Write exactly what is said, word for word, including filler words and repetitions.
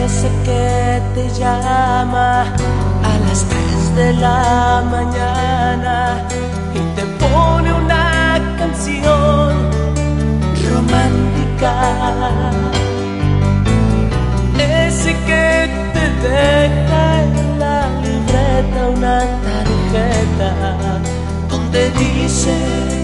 ese que te llama a las tres de la mañana y te pone una canción romántica. Ese que te deja en la libreta una tarjeta donde dice